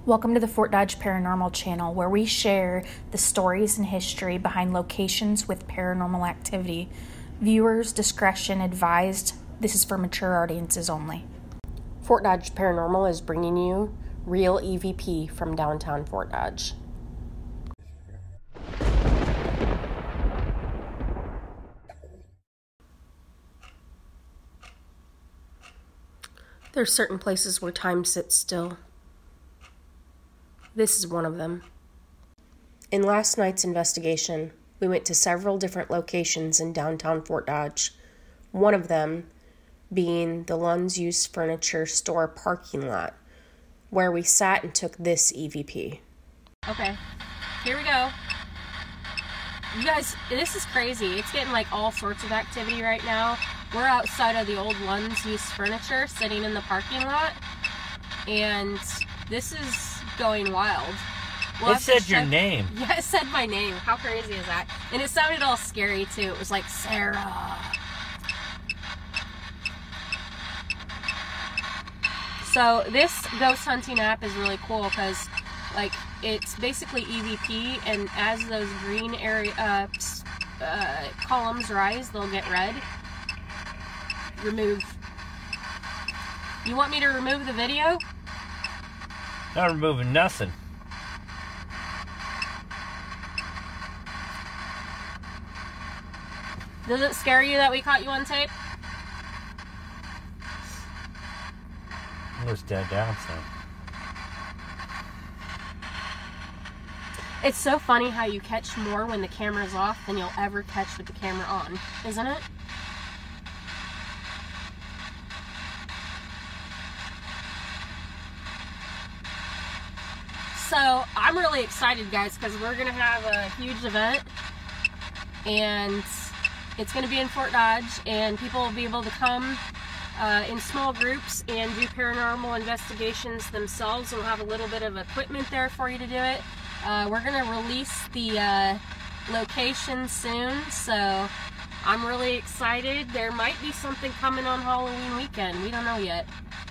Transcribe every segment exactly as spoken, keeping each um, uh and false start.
Welcome to the Fort Dodge Paranormal channel, where we share the stories and history behind locations with paranormal activity. Viewers' discretion advised. This is for mature audiences only. Fort Dodge Paranormal is bringing you real E V P from downtown Fort Dodge. There's certain places where time sits still. This is one of them. In last night's investigation, we went to several different locations in downtown Fort Dodge, one of them being the Lund's Used Furniture store parking lot, where we sat and took this E V P. Okay, here we go. You guys, this is crazy. It's getting like all sorts of activity right now. We're outside of the old Lund's Used Furniture, sitting in the parking lot, and this is going wild. We'll it said your name. Yeah, it said my name. How crazy is that? And it sounded all scary too. It was like, Sarah. So this ghost hunting app is really cool because, like, it's basically E V P, and as those green area uh, uh, columns rise, they'll get red. Remove. You want me to remove the video? Not removing nothing. Does it scare you that we caught you on tape? Let's dead down some. It's so funny how you catch more when the camera's off than you'll ever catch with the camera on, isn't it? So, I'm really excited, guys, because we're going to have a huge event, and it's going to be in Fort Dodge, and people will be able to come uh, in small groups and do paranormal investigations themselves. We'll have a little bit of equipment there for you to do it. Uh, we're going to release the uh, location soon, so I'm really excited. There might be something coming on Halloween weekend. We don't know yet.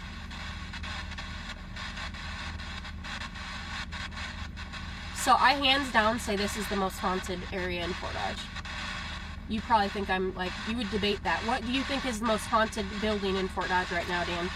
So I hands down say this is the most haunted area in Fort Dodge. You probably think I'm like, you would debate that. What do you think is the most haunted building in Fort Dodge right now, Dan?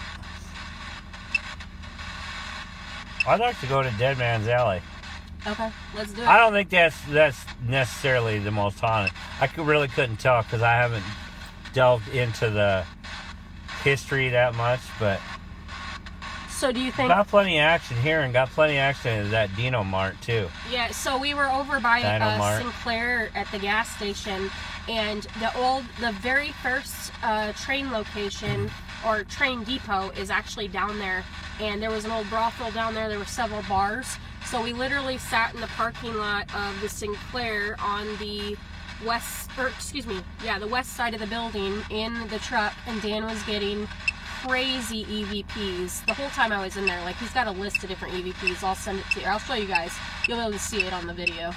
I'd like to go to Dead Man's Alley. Okay, let's do it. I don't think that's that's necessarily the most haunted. I could, really couldn't tell because I haven't delved into the history that much, but so do you think... Got plenty of action here and got plenty of action at that Dino Mart, too. Yeah, so we were over by uh, Sinclair at the gas station, and the old, the very first uh, train location, or train depot, is actually down there, and there was an old brothel down there. There were several bars, so we literally sat in the parking lot of the Sinclair on the west, or excuse me, yeah, the west side of the building in the truck, and Dan was getting crazy E V Ps the whole time I was in there. Like, he's got a list of different E V Ps. I'll send it to you. I'll show you guys. You'll be able to see it on the video.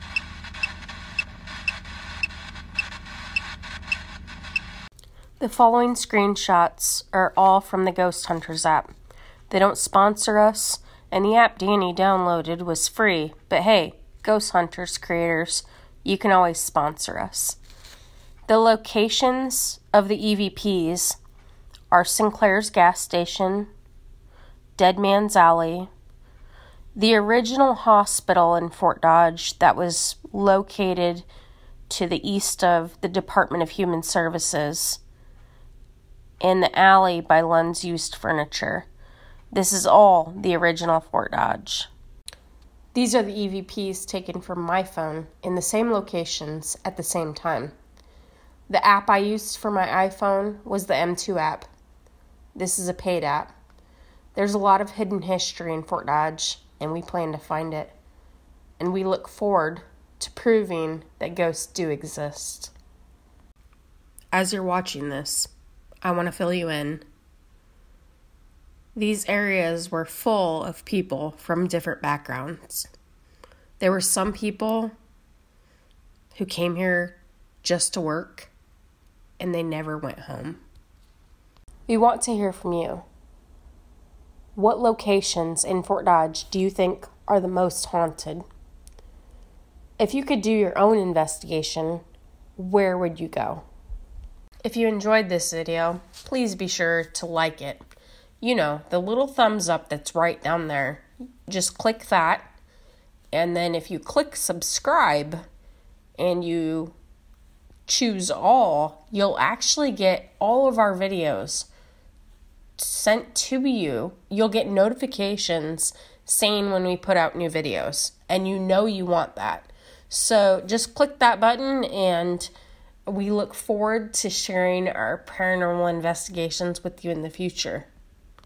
The following screenshots are all from the Ghost Hunters app. They don't sponsor us, and the app Danny downloaded was free, but hey, Ghost Hunters creators, you can always sponsor us. The locations of the E V Ps are Sinclair's gas station, Dead Man's Alley, the original hospital in Fort Dodge that was located to the east of the Department of Human Services, and the alley by Lund's Used Furniture. This is all the original Fort Dodge. These are the E V Ps taken from my phone in the same locations at the same time. The app I used for my iPhone was the M two app. This is a paid app. There's a lot of hidden history in Fort Dodge, and we plan to find it. And we look forward to proving that ghosts do exist. As you're watching this, I want to fill you in. These areas were full of people from different backgrounds. There were some people who came here just to work, and they never went home. We want to hear from you. What locations in Fort Dodge do you think are the most haunted? If you could do your own investigation, where would you go? If you enjoyed this video, please be sure to like it. You know, the little thumbs up that's right down there. Just click that. And then if you click subscribe and you choose all, you'll actually get all of our videos sent to you. You'll get notifications saying when we put out new videos, and you know you want that. So just click that button, and we look forward to sharing our paranormal investigations with you in the future.